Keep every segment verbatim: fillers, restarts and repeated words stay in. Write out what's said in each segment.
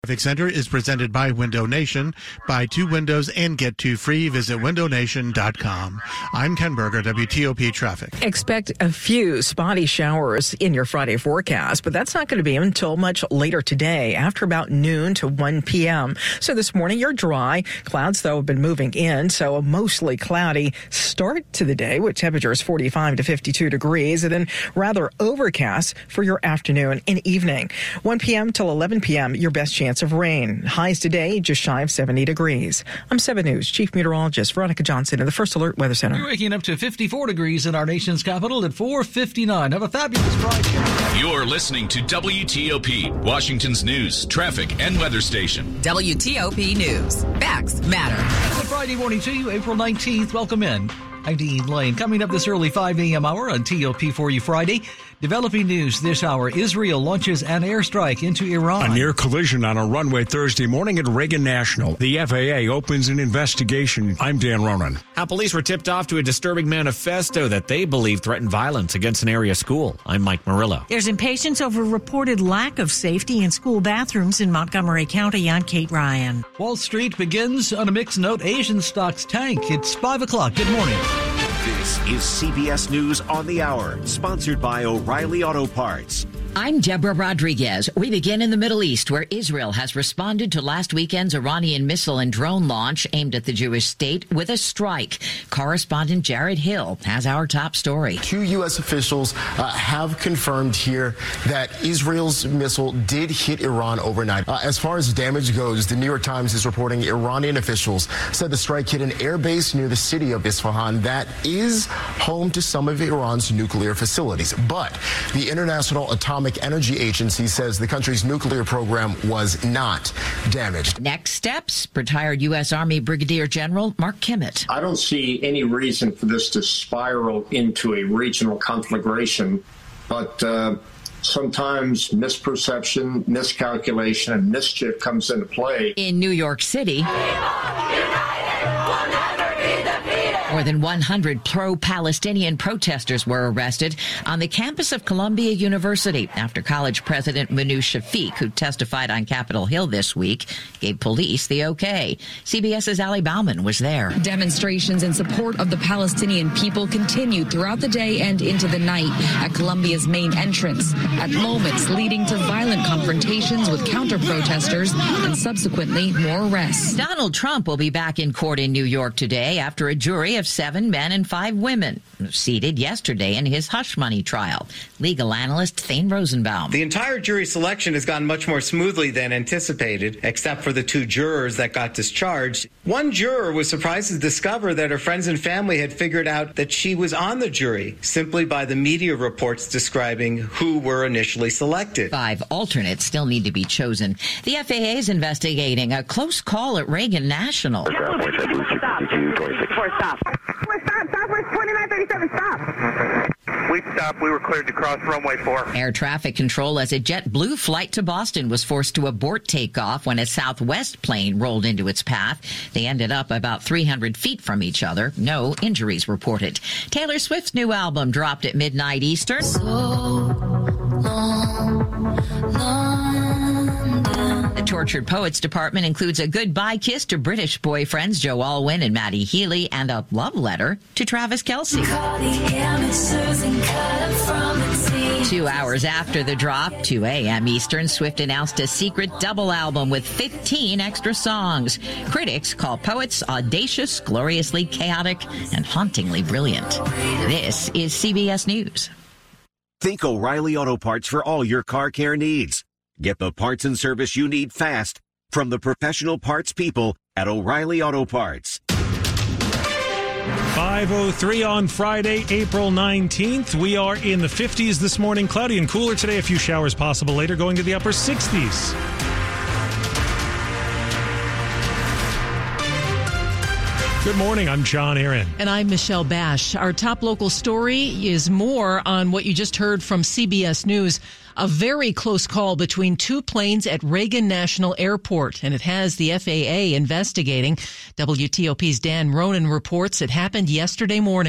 Traffic Center is presented by Window Nation. Buy two windows and get two free. Visit window nation dot com. I'm Ken Berger, W T O P Traffic. Expect a few spotty showers in your Friday forecast, but that's not going to be until much later today, after about noon to one p.m. So this morning you're dry. Clouds, though, have been moving in, so a mostly cloudy start to the day with temperatures forty-five to fifty-two degrees, and then rather overcast for your afternoon and evening. one p.m. till eleven p.m., your best chance of rain. Highs today just shy of seventy degrees. I'm seven News Chief Meteorologist Veronica Johnson in the First Alert Weather Center. We're waking up to fifty-four degrees in our nation's capital at four fifty-nine. Have a fabulous Friday. You're listening to W T O P, Washington's news, traffic, and weather station. W T O P News. Facts matter. Good Friday morning to you, April nineteenth. Welcome in. I'm Dean Lane. Coming up this early five a.m. hour on T O P for you Friday. Developing news this hour. Israel launches an airstrike into Iran. A near collision on a runway Thursday morning at Reagan National. The F A A opens an investigation. I'm Dan Ronan. How police were tipped off to a disturbing manifesto that they believe threatened violence against an area school. I'm Mike Murillo. There's impatience over reported lack of safety in school bathrooms in Montgomery County. I'm Kate Ryan. Wall Street begins on a mixed note. Asian stocks tank. It's five o'clock. Good morning. This is C B S News on the Hour, sponsored by O'Reilly Auto Parts. I'm Deborah Rodriguez. We begin in the Middle East, where Israel has responded to last weekend's Iranian missile and drone launch aimed at the Jewish state with a strike. Correspondent Jared Hill has our top story. Two U S officials uh, have confirmed here that Israel's missile did hit Iran overnight. Uh, as far as damage goes, the New York Times is reporting Iranian officials said the strike hit an air base near the city of Isfahan that is home to some of Iran's nuclear facilities. But the International Atomic Energy Agency says the country's nuclear program was not damaged. Next steps, retired U S. Army Brigadier General Mark Kimmett. I don't see any reason for this to spiral into a regional conflagration, but uh, sometimes misperception, miscalculation, and mischief comes into play. In New York City, more than one hundred pro-Palestinian protesters were arrested on the campus of Columbia University after college president Manu Shafiq, who testified on Capitol Hill this week, gave police the okay. CBS's Ali Bauman was there. Demonstrations in support of the Palestinian people continued throughout the day and into the night at Columbia's main entrance, at moments leading to violent confrontations with counter-protesters and subsequently more arrests. Donald Trump will be back in court in New York today after a jury of seven men and five women seated yesterday in his hush money trial. Legal analyst Thane Rosenbaum. The entire jury selection has gone much more smoothly than anticipated, except for the two jurors that got discharged. One juror was surprised to discover that her friends and family had figured out that she was on the jury simply by the media reports describing who were initially selected. Five alternates still need to be chosen. The F A A is investigating a close call at Reagan National. Stop. Stop, stop, where's twenty-nine thirty-seven, stop. We stopped, we were cleared to cross runway four. Air traffic control as a JetBlue flight to Boston was forced to abort takeoff when a Southwest plane rolled into its path. They ended up about three hundred feet from each other. No injuries reported. Taylor Swift's new album dropped at midnight Eastern. So long, London. The Tortured Poets Department includes a goodbye kiss to British boyfriends Joe Alwyn and Maddie Healy and a love letter to Travis Kelce. Two hours after the drop, two a.m. Eastern, Swift announced a secret double album with fifteen extra songs. Critics call Poets audacious, gloriously chaotic, and hauntingly brilliant. This is C B S News. Think O'Reilly Auto Parts for all your car care needs. Get the parts and service you need fast from the professional parts people at O'Reilly Auto Parts. five oh three on Friday, April nineteenth. We are in the fifties this morning. Cloudy and cooler today. A few showers possible later, going to the upper sixties. Good morning. I'm John Aaron. And I'm Michelle Bash. Our top local story is more on what you just heard from C B S News. A very close call between two planes at Reagan National Airport, and it has the F A A investigating. W T O P's Dan Ronan reports it happened yesterday morning.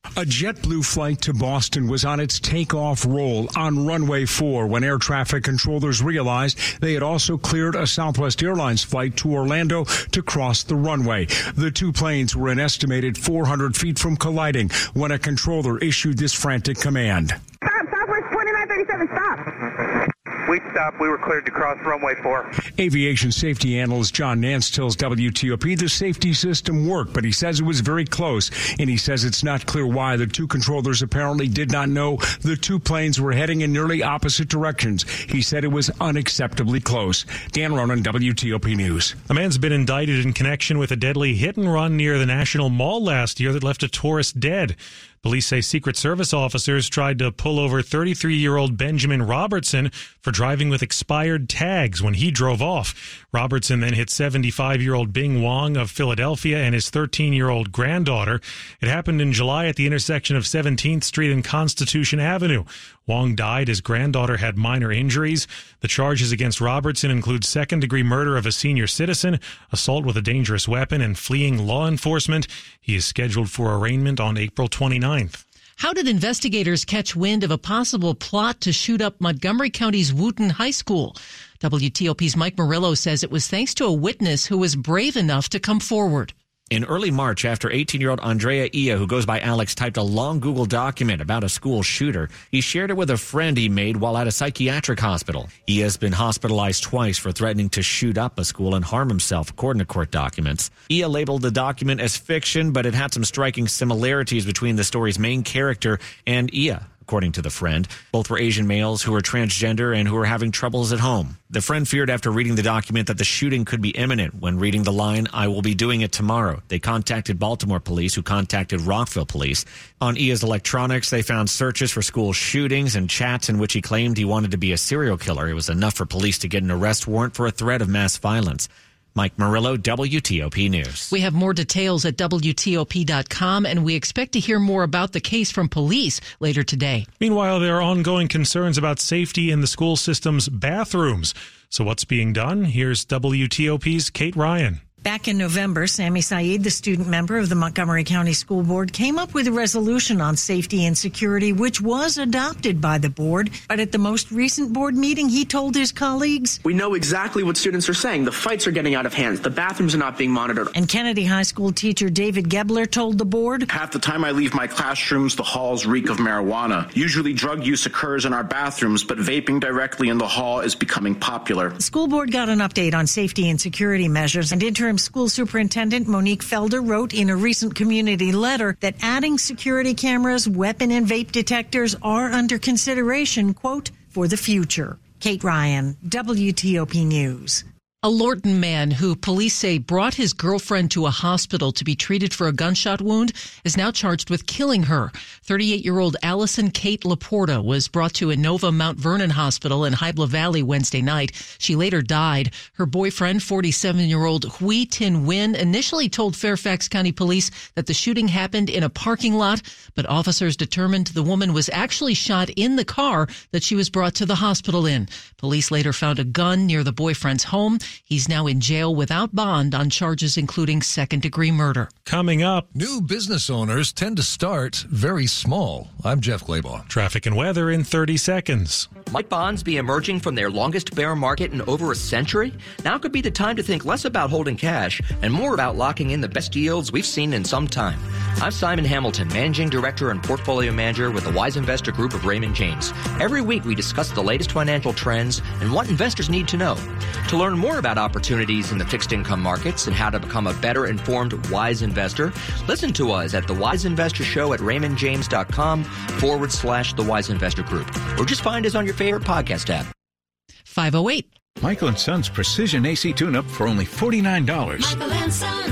A JetBlue flight to Boston was on its takeoff roll on runway four when air traffic controllers realized they had also cleared a Southwest Airlines flight to Orlando to cross the runway. The two planes were an estimated four hundred feet from colliding when a controller issued this frantic command. Stop, Southwest twenty-nine thirty-seven, stop. We stopped. We were cleared to cross runway four. Aviation safety analyst John Nance tells W T O P the safety system worked, but he says it was very close, and he says it's not clear why the two controllers apparently did not know the two planes were heading in nearly opposite directions. He said it was unacceptably close. Dan Ronan, W T O P News. A man's been indicted in connection with a deadly hit and run near the National Mall last year that left a tourist dead. Police say Secret Service officers tried to pull over thirty-three-year-old Benjamin Robertson for driving with expired tags when he drove off. Robertson then hit seventy-five-year-old Bing Wong of Philadelphia and his thirteen-year-old granddaughter. It happened in July at the intersection of seventeenth Street and Constitution Avenue. Wong died. His granddaughter had minor injuries. The charges against Robertson include second-degree murder of a senior citizen, assault with a dangerous weapon, and fleeing law enforcement. He is scheduled for arraignment on April twenty-ninth. How did investigators catch wind of a possible plot to shoot up Montgomery County's Wooten High School? W T O P's Mike Murillo says it was thanks to a witness who was brave enough to come forward. In early March, after eighteen-year-old Andrea Ia, who goes by Alex, typed a long Google document about a school shooter, he shared it with a friend he made while at a psychiatric hospital. Ia's been hospitalized twice for threatening to shoot up a school and harm himself, according to court documents. Ia labeled the document as fiction, but it had some striking similarities between the story's main character and Ia. According to the friend, both were Asian males who were transgender and who were having troubles at home. The friend feared after reading the document that the shooting could be imminent. When reading the line, "I will be doing it tomorrow," they contacted Baltimore police, who contacted Rockville police. On Ia's electronics, they found searches for school shootings and chats in which he claimed he wanted to be a serial killer. It was enough for police to get an arrest warrant for a threat of mass violence. Mike Murillo, W T O P News. We have more details at W T O P dot com, and we expect to hear more about the case from police later today. Meanwhile, there are ongoing concerns about safety in the school system's bathrooms. So what's being done? Here's W T O P's Kate Ryan. Back in November, Sammy Saeed, the student member of the Montgomery County School Board, came up with a resolution on safety and security, which was adopted by the board. But at the most recent board meeting, he told his colleagues, "We know exactly what students are saying. The fights are getting out of hand. The bathrooms are not being monitored." And Kennedy High School teacher David Gebler told the board, "Half the time I leave my classrooms, the halls reek of marijuana. Usually drug use occurs in our bathrooms, but vaping directly in the hall is becoming popular." The school board got an update on safety and security measures, and interim school superintendent Monique Felder wrote in a recent community letter that adding security cameras, weapon and vape detectors are under consideration, quote, for the future. Kate Ryan, W T O P News. A Lorton man who police say brought his girlfriend to a hospital to be treated for a gunshot wound is now charged with killing her. thirty-eight-year-old Allison Kate Laporta was brought to Inova Mount Vernon Hospital in Hybla Valley Wednesday night. She later died. Her boyfriend, forty-seven-year-old Hui Tin Win, initially told Fairfax County Police that the shooting happened in a parking lot, but officers determined the woman was actually shot in the car that she was brought to the hospital in. Police later found a gun near the boyfriend's home. He's now in jail without bond on charges including second-degree murder. Coming up, new business owners tend to start very small. I'm Jeff Claybaugh. Traffic and weather in thirty seconds. Might bonds be emerging from their longest bear market in over a century? Now could be the time to think less about holding cash and more about locking in the best yields we've seen in some time. I'm Simon Hamilton, Managing Director and Portfolio Manager with the Wise Investor Group of Raymond James. Every week we discuss the latest financial trends and what investors need to know. To learn more about opportunities in the fixed income markets and how to become a better informed wise investor, listen to us at the Wise Investor Show at raymondjames.com forward slash the Wise Investor Group. Or just find us on your favorite podcast app. five oh eight. Michael and Son's Precision A C Tune-Up for only forty-nine dollars. Michael and Son.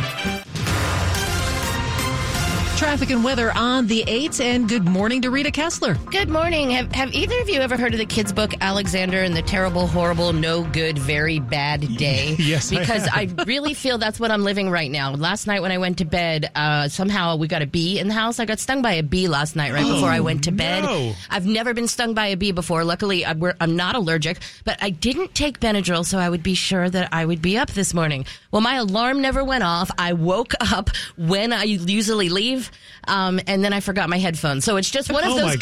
Traffic and weather on the eights, and good morning to Rita Kessler. Good morning. Have, have either of you ever heard of the kids' book, Alexander and the Terrible, Horrible, No Good, Very Bad Day? Yes, Because I, I really feel that's what I'm living right now. Last night when I went to bed, uh, somehow we got a bee in the house. I got stung by a bee last night right oh, before I went to bed. No. I've never been stung by a bee before. Luckily, I'm, I'm not allergic, but I didn't take Benadryl, so I would be sure that I would be up this morning. Well, my alarm never went off. I woke up when I usually leave, Um, and then I forgot my headphones. So it's just one of oh those.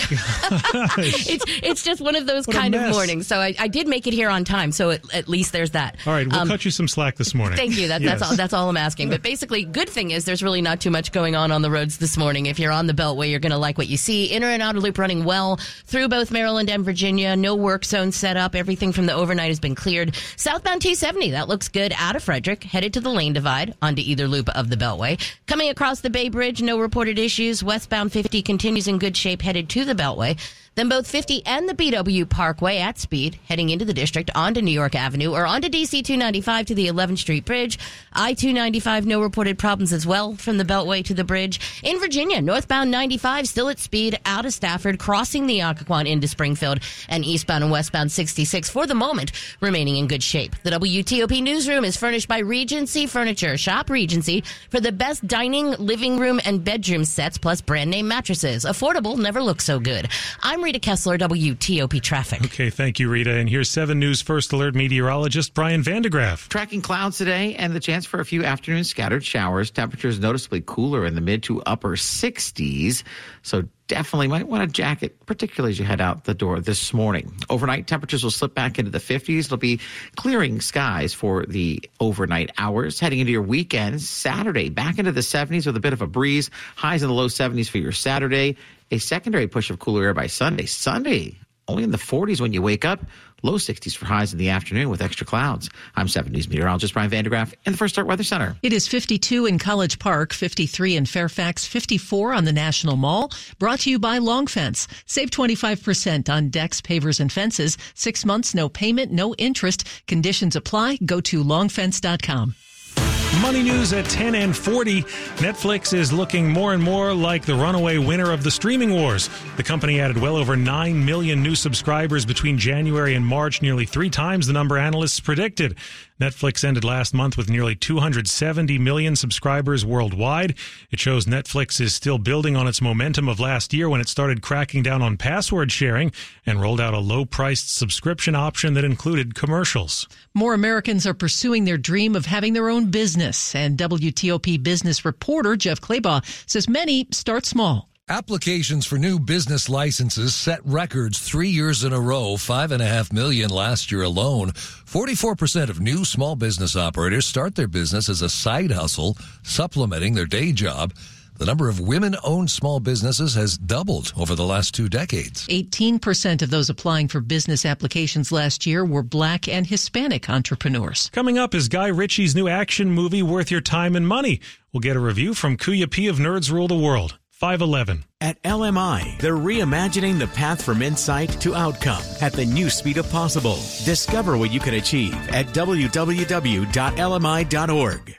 it's it's just one of those what kind of mornings. So I, I did make it here on time. So at, at least there's that. All right, we'll um, cut you some slack this morning. Thank you. That, yes. That's all. That's all I'm asking. But basically, good thing is there's really not too much going on on the roads this morning. If you're on the Beltway, you're going to like what you see. Inner and outer loop running well through both Maryland and Virginia. No work zone set up. Everything from the overnight has been cleared. Southbound T seventy, that looks good out of Frederick, headed to the lane divide onto either loop of the Beltway. Coming across the Bay Bridge, no reported issues. Westbound fifty continues in good shape, headed to the Beltway. Then both fifty and the B W Parkway at speed, heading into the district onto New York Avenue or onto D C two ninety-five to the eleventh Street Bridge. I two ninety-five, no reported problems as well from the Beltway to the bridge. In Virginia, northbound ninety-five still at speed out of Stafford, crossing the Occoquan into Springfield, and eastbound and westbound sixty-six for the moment remaining in good shape. The W T O P newsroom is furnished by Regency Furniture. Shop Regency for the best dining, living room, and bedroom sets, plus brand name mattresses. Affordable never looks so good. I'm Rita Kessler, W T O P Traffic. Okay, thank you, Rita. And here's seven News First Alert meteorologist Brian Vandegraff. Tracking clouds today and the chance for a few afternoon scattered showers. Temperatures noticeably cooler in the mid to upper sixties. So definitely might want a jacket, particularly as you head out the door this morning. Overnight, temperatures will slip back into the fifties. It'll be clearing skies for the overnight hours. Heading into your weekend, Saturday, back into the seventies with a bit of a breeze. Highs in the low seventies for your Saturday. A secondary push of cooler air by Sunday. Sunday, only in the forties when you wake up. Low sixties for highs in the afternoon with extra clouds. I'm seven News meteorologist Brian Vandegraff in the First Alert Weather Center. It is fifty-two in College Park, fifty-three in Fairfax, fifty-four on the National Mall. Brought to you by Long Fence. Save twenty-five percent on decks, pavers, and fences. Six months, no payment, no interest. Conditions apply. Go to long fence dot com. Money news at ten and forty. Netflix is looking more and more like the runaway winner of the streaming wars. The company added well over nine million new subscribers between January and March, nearly three times the number analysts predicted. Netflix ended last month with nearly two hundred seventy million subscribers worldwide. It shows Netflix is still building on its momentum of last year when it started cracking down on password sharing and rolled out a low-priced subscription option that included commercials. More Americans are pursuing their dream of having their own business, and W T O P business reporter Jeff Claybaugh says many start small. Applications for new business licenses set records three years in a row, five and a half million last year alone. forty-four percent of new small business operators start their business as a side hustle, supplementing their day job. The number of women-owned small businesses has doubled over the last two decades. eighteen percent of those applying for business applications last year were Black and Hispanic entrepreneurs. Coming up is Guy Ritchie's new action movie, Worth Your Time and Money. We'll get a review from Kuya P of Nerds Rule the World. five eleven. At L M I, they're reimagining the path from insight to outcome at the new speed of possible. Discover what you can achieve at w w w dot l m i dot org.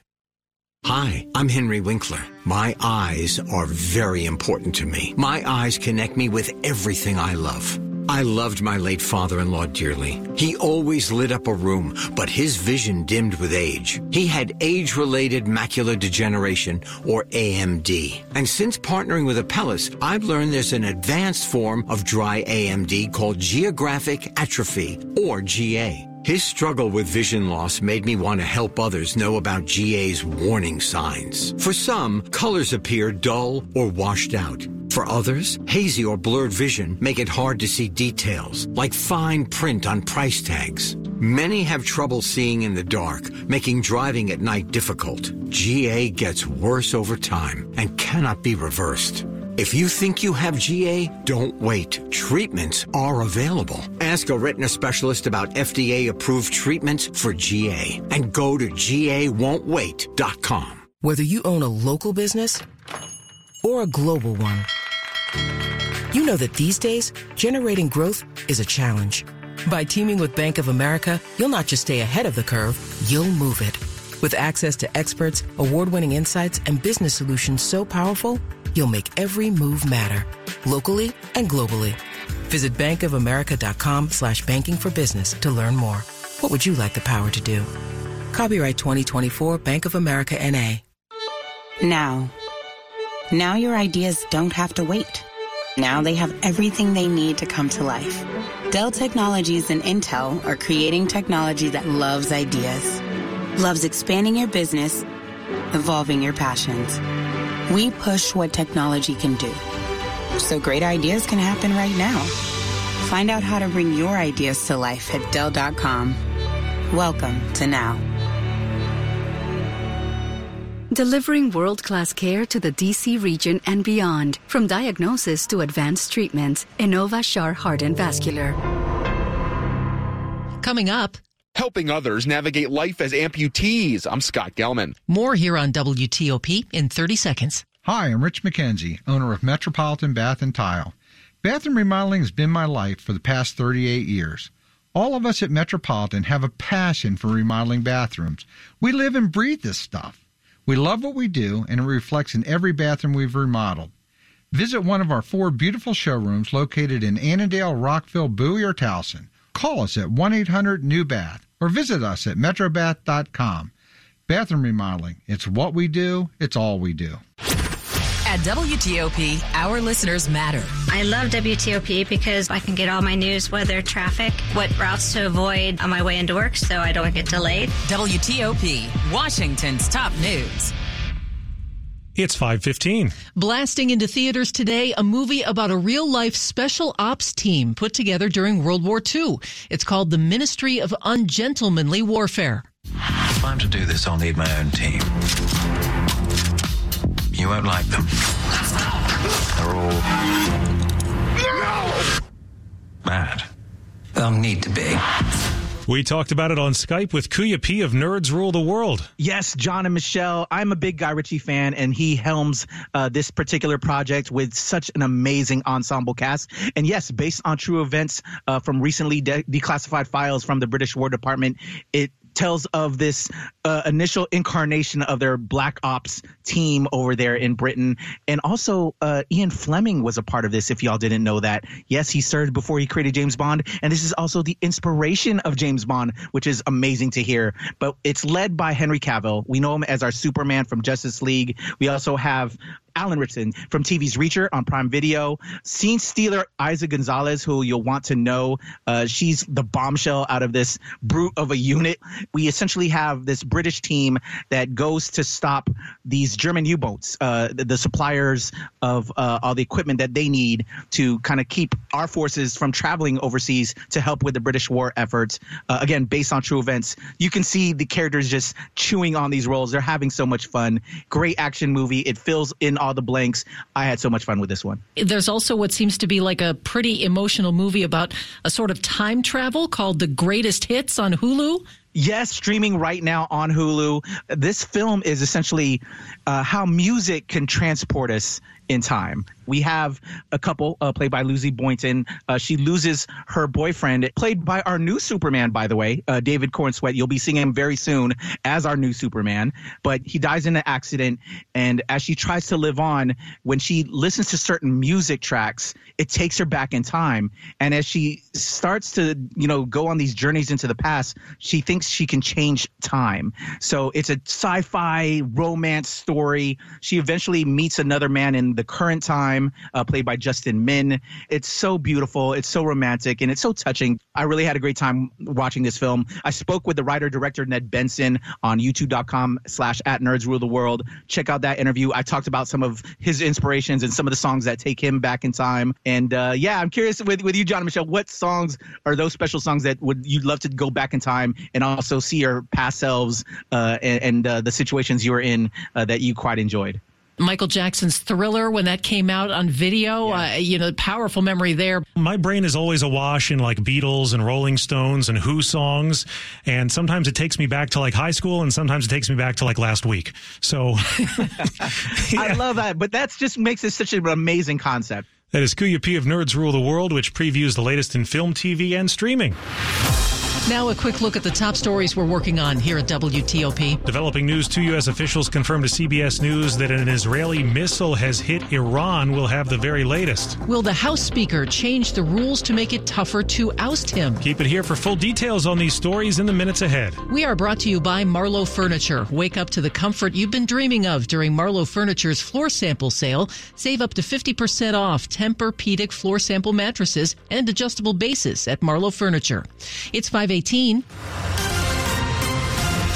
Hi, I'm Henry Winkler. My eyes are very important to me. My eyes connect me with everything I love. I loved my late father-in-law dearly. He always lit up a room, but his vision dimmed with age. He had age-related macular degeneration, or A M D. And since partnering with Apellis, I've learned there's an advanced form of dry A M D called geographic atrophy, or G A. His struggle with vision loss made me want to help others know about G A's warning signs. For some, colors appear dull or washed out. For others, hazy or blurred vision make it hard to see details, like fine print on price tags. Many have trouble seeing in the dark, making driving at night difficult. G A gets worse over time and cannot be reversed. If you think you have G A, don't wait. Treatments are available. Ask a retina specialist about F D A-approved treatments for G A and go to G A won't wait dot com. Whether you own a local business or a global one, you know that these days, generating growth is a challenge. By teaming with Bank of America, you'll not just stay ahead of the curve, you'll move it. With access to experts, award-winning insights, and business solutions so powerful, you'll make every move matter, locally and globally. Visit bankofamerica.com slash banking for business to learn more. What would you like the power to do? Copyright twenty twenty-four Bank of America N A. Now. Now your ideas don't have to wait. Now they have everything they need to come to life. Dell Technologies and Intel are creating technology that loves ideas. Loves expanding your business, evolving your passions. We push what technology can do, so great ideas can happen right now. Find out how to bring your ideas to life at Dell dot com. Welcome to Now. Delivering world-class care to the D C region and beyond. From diagnosis to advanced treatments, Innova Shar Heart and Vascular. Coming up, helping others navigate life as amputees. I'm Scott Gelman. More here on W T O P in thirty seconds. Hi, I'm Rich McKenzie, owner of Metropolitan Bath and Tile. Bathroom remodeling has been my life for the past thirty-eight years. All of us at Metropolitan have a passion for remodeling bathrooms. We live and breathe this stuff. We love what we do, and it reflects in every bathroom we've remodeled. Visit one of our four beautiful showrooms located in Annandale, Rockville, Bowie, or Towson. Call us at one eight hundred new bath or visit us at metrobath dot com. Bathroom remodeling, it's what we do, it's all we do. At W T O P, our listeners matter. I love W T O P because I can get all my news, weather, traffic, what routes to avoid on my way into work so I don't get delayed. W T O P, Washington's top news. It's five fifteen. Blasting into theaters today, a movie about a real-life special ops team put together during World War Two. It's called The Ministry of Ungentlemanly Warfare. If I'm to do this, I'll need my own team. You won't like them. They're all mad. They'll need to be. We talked about it on Skype with Kuya P of Nerds Rule the World. Yes, John and Michelle. I'm a big Guy Ritchie fan, and he helms uh, this particular project with such an amazing ensemble cast. And yes, based on true events uh, from recently de- declassified files from the British War Department, it tells of this uh, initial incarnation of their Black Ops team over there in Britain. And also uh, Ian Fleming was a part of this, if y'all didn't know that. Yes, he served before he created James Bond. And this is also the inspiration of James Bond, which is amazing to hear. But it's led by Henry Cavill. We know him as our Superman from Justice League. We also have Alan Ritchson from T V's Reacher on Prime Video. Scene stealer Isa Gonzalez, who you'll want to know. Uh, she's the bombshell out of this brute of a unit. We essentially have this British team that goes to stop these German U-boats, uh, the, the suppliers of uh, all the equipment that they need to kind of keep our forces from traveling overseas to help with the British war efforts. Uh, again, based on true events. You can see the characters just chewing on these roles. They're having so much fun. Great action movie. It fills in all the blanks. I had so much fun with this one. There's also what seems to be like a pretty emotional movie about a sort of time travel called The Greatest Hits on Hulu. Yes, streaming right now on Hulu. This film is essentially uh, how music can transport us in time. We have a couple uh, played by Lucy Boynton. Uh, she loses her boyfriend, played by our new Superman, by the way, uh, David Cornsweet. You'll be seeing him very soon as our new Superman. But he dies in an accident, and as she tries to live on, when she listens to certain music tracks, it takes her back in time. And as she starts to, you know, go on these journeys into the past, she thinks she can change time. So it's a sci-fi romance story. She eventually meets another man in the current time, uh, played by Justin Min. It's so beautiful. It's so romantic, and it's so touching. I really had a great time watching this film. I spoke with the writer-director Ned Benson on youtube.com slash at Nerds Rule the World. Check out that interview. I talked about some of his inspirations and some of the songs that take him back in time. And uh, yeah, I'm curious with, with you, John and Michelle, what songs are those special songs that would you'd love to go back in time and also see your past selves uh, and, and uh, the situations you were in uh, that you quite enjoyed? Michael Jackson's Thriller, when that came out on video, yeah. uh, you know, powerful memory there. My brain is always awash in like Beatles and Rolling Stones and Who songs. And sometimes it takes me back to like high school, and sometimes it takes me back to like last week. So yeah. I love that. But that just makes it such an amazing concept. That is Kuya P of Nerds Rule the World, which previews the latest in film, T V, and streaming. Now a quick look at the top stories we're working on here at W T O P. Developing news, two U S officials confirmed to C B S News that an Israeli missile has hit Iran. We'll have the very latest. Will the House Speaker change the rules to make it tougher to oust him? Keep it here for full details on these stories in the minutes ahead. We are brought to you by Marlowe Furniture. Wake up to the comfort you've been dreaming of during Marlowe Furniture's floor sample sale. Save up to fifty percent off Tempur-Pedic floor sample mattresses and adjustable bases at Marlowe Furniture. It's five eighteen.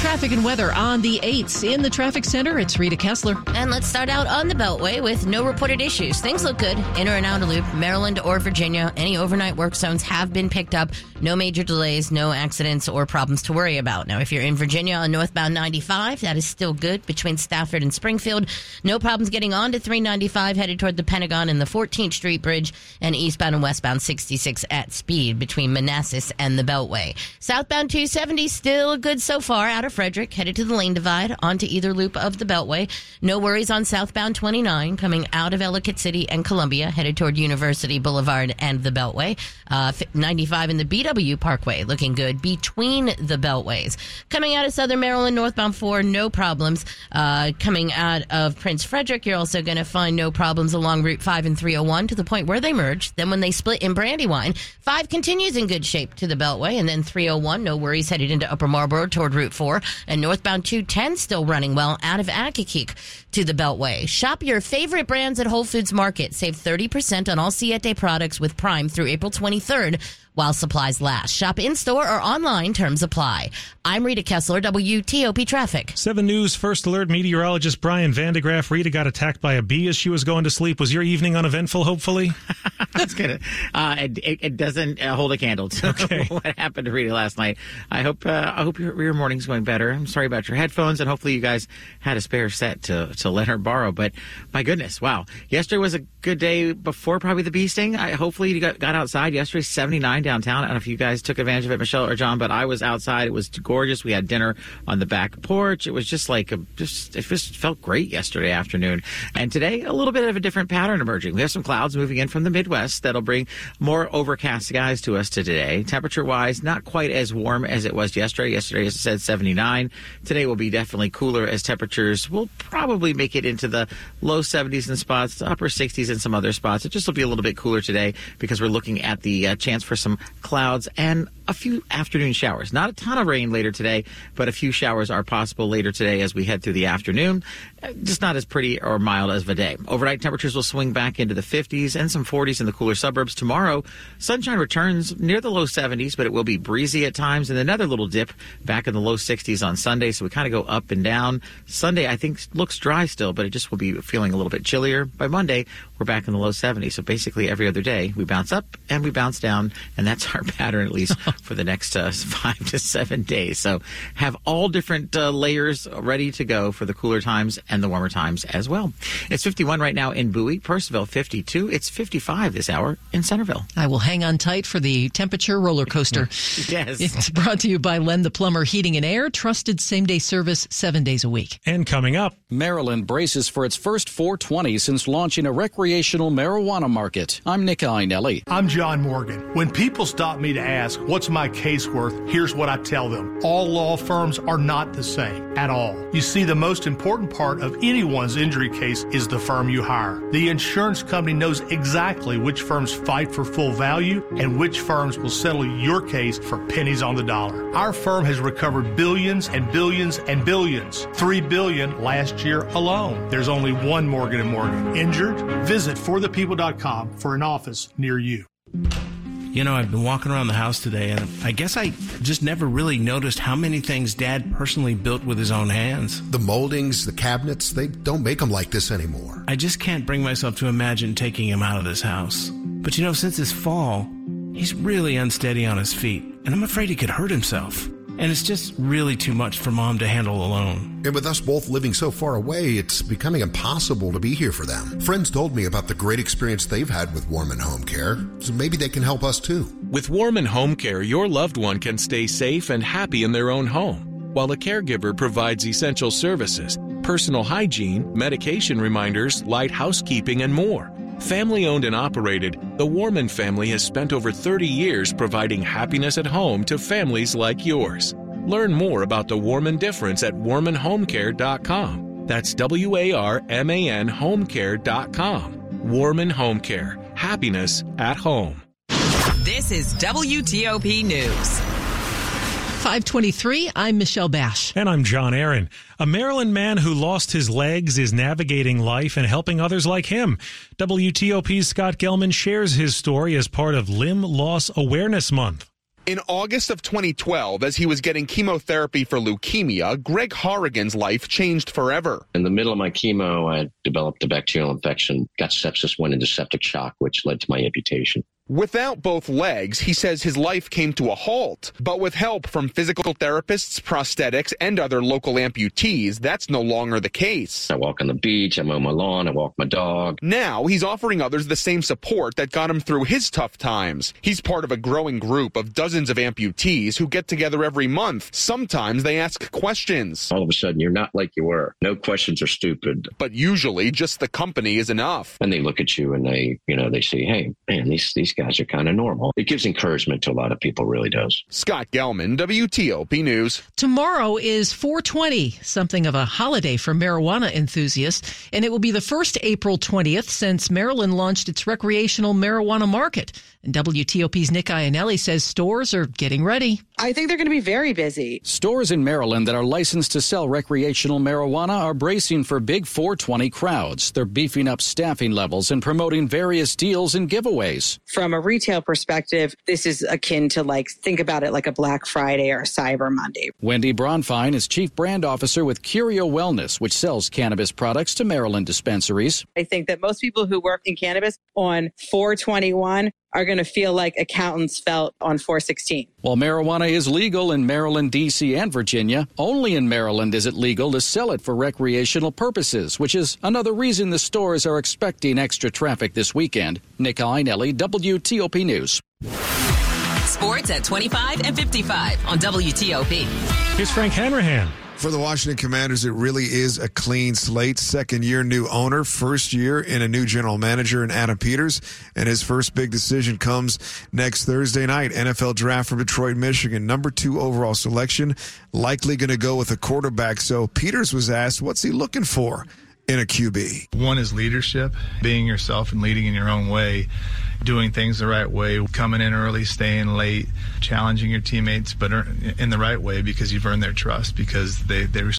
Traffic and weather on the eights. In the traffic center, it's Rita Kessler. And let's start out on the Beltway with no reported issues. Things look good. Inner and outer loop, Maryland or Virginia. Any overnight work zones have been picked up. No major delays, no accidents or problems to worry about. Now, if you're in Virginia on northbound ninety-five, that is still good between Stafford and Springfield. No problems getting on to three ninety-five headed toward the Pentagon and the fourteenth Street Bridge, and eastbound and westbound sixty-six at speed between Manassas and the Beltway. Southbound two seventy still good so far out of Frederick, headed to the Lane Divide onto either loop of the Beltway. No worries on southbound twenty-nine coming out of Ellicott City and Columbia, headed toward University Boulevard and the Beltway. Uh, ninety-five in the B W Parkway looking good between the Beltways. Coming out of Southern Maryland, northbound four, no problems. Uh, coming out of Prince Frederick, you're also going to find no problems along Route five and three oh one to the point where they merge. Then when they split in Brandywine, five continues in good shape to the Beltway, and then three oh one, no worries headed into Upper Marlboro toward Route four, and northbound two ten still running well out of Accokeek to the Beltway. Shop your favorite brands at Whole Foods Market. Save thirty percent on all Siete products with Prime through April twenty-third while supplies last. Shop in-store or online. Terms apply. I'm Rita Kessler, W T O P Traffic. seven News First Alert meteorologist Brian Vandegraff. Rita got attacked by a bee as she was going to sleep. Was your evening uneventful, hopefully? That's good. Uh, it, it doesn't uh, hold a candle to okay. what happened to Rita last night. I hope uh, I hope your, your morning's going better. I'm sorry about your headphones, and hopefully you guys had a spare set to, to let her borrow. But my goodness, wow. Yesterday was a good day before probably the bee sting. I, hopefully you got, got outside yesterday, seventy-nine downtown. I don't know if you guys took advantage of it, Michelle or John, but I was outside. It was gorgeous. We had dinner on the back porch. It was just like, a, just it just felt great yesterday afternoon. And today, a little bit of a different pattern emerging. We have some clouds moving in from the Midwest that'll bring more overcast skies to us today. Temperature-wise, not quite as warm as it was yesterday. Yesterday, as I said, seventy-nine. Today will be definitely cooler as temperatures will probably make it into the low seventies in spots, upper sixties in some other spots. It just will be a little bit cooler today because we're looking at the uh, chance for some clouds and a few afternoon showers. Not a ton of rain later today, but a few showers are possible later today as we head through the afternoon. Just not as pretty or mild as the day. Overnight temperatures will swing back into the fifties and some forties in the cooler suburbs. Tomorrow, sunshine returns near the low seventies, but it will be breezy at times, and another little dip back in the low sixties on Sunday. So we kind of go up and down. Sunday, I think, looks dry still, but it just will be feeling a little bit chillier. By Monday, we're back in the low seventies. So basically every other day, we bounce up and we bounce down, and that's our pattern, at least for the next uh, five to seven days. So have all different uh, layers ready to go for the cooler times and the warmer times as well. It's fifty-one right now in Bowie, Purcellville fifty-two. It's fifty-five this hour in Centerville. I will hang on tight for the temperature roller coaster. Yes. It's brought to you by Len the Plumber Heating and Air, trusted same-day service seven days a week. And coming up, Maryland braces for its first four twenty since launching a recreational marijuana market. I'm Nick Einelli. I'm John Morgan. When people stop me to ask, what's my case worth, here's what I tell them. All law firms are not the same at all. You see, the most important part of anyone's injury case is the firm you hire. The insurance company knows exactly which firms fight for full value and which firms will settle your case for pennies on the dollar. Our firm has recovered billions and billions and billions. Three billion last year alone. There's only one Morgan and Morgan. Injured? Visit for the people dot com for an office near you. You know, I've been walking around the house today, and I guess I just never really noticed how many things Dad personally built with his own hands. The moldings, the cabinets, they don't make them like this anymore. I just can't bring myself to imagine taking him out of this house. But you know, since this fall, he's really unsteady on his feet, and I'm afraid he could hurt himself. And it's just really too much for Mom to handle alone. And with us both living so far away, it's becoming impossible to be here for them. Friends told me about the great experience they've had with Warman Home Care, so maybe they can help us too. With Warman Home Care, your loved one can stay safe and happy in their own home, while a caregiver provides essential services, personal hygiene, medication reminders, light housekeeping, and more. Family-owned and operated, the Warman family has spent over thirty years providing happiness at home to families like yours. Learn more about the Warman difference at warman home care dot com. That's W A R M A N home care dot com. Warman Home Care. Happiness at home. This is W T O P News. five twenty-three, I'm Michelle Bash. And I'm John Aaron. A Maryland man who lost his legs is navigating life and helping others like him. W T O P's Scott Gelman shares his story as part of Limb Loss Awareness Month. In August of twenty twelve, as he was getting chemotherapy for leukemia, Greg Horrigan's life changed forever. In the middle of my chemo, I developed a bacterial infection, got sepsis, went into septic shock, which led to my amputation. Without both legs, he says his life came to a halt. But with help from physical therapists, prosthetics, and other local amputees, that's no longer the case. I walk on the beach, I mow my lawn, I walk my dog. Now he's offering others the same support that got him through his tough times. He's part of a growing group of dozens of amputees who get together every month. Sometimes they ask questions. All of a sudden, you're not like you were. No questions are stupid. But usually, just the company is enough. And they look at you and they, you know, they say, hey, man, these, these guys are kind of normal. It gives encouragement to a lot of people, really does. Scott Gelman, W T O P News. Tomorrow is four twenty, something of a holiday for marijuana enthusiasts, and it will be the first April twentieth since Maryland launched its recreational marijuana market. And W T O P's Nick Iannelli says stores are getting ready. I think they're going to be very busy. Stores in Maryland that are licensed to sell recreational marijuana are bracing for big four twenty crowds. They're beefing up staffing levels and promoting various deals and giveaways. From a retail perspective, this is akin to, like, think about it like a Black Friday or a Cyber Monday. Wendy Bronfine is Chief Brand Officer with Curio Wellness, which sells cannabis products to Maryland dispensaries. I think that most people who work in cannabis on four twenty-one are going to feel like accountants felt on four sixteen. While marijuana is legal in Maryland, D C, and Virginia, only in Maryland is it legal to sell it for recreational purposes, which is another reason the stores are expecting extra traffic this weekend. Nick Iannelli, W T O P News. Sports at twenty-five and fifty-five on W T O P. Here's Frank Hanrahan. For the Washington Commanders, it really is a clean slate. Second year, new owner. First year in a new general manager in Adam Peters. And his first big decision comes next Thursday night. N F L draft from Detroit, Michigan. Number two overall selection. Likely going to go with a quarterback. So Peters was asked, what's he looking for in a Q B? One is leadership, being yourself and leading in your own way, doing things the right way, coming in early, staying late, challenging your teammates, but in the right way because you've earned their trust, because they, they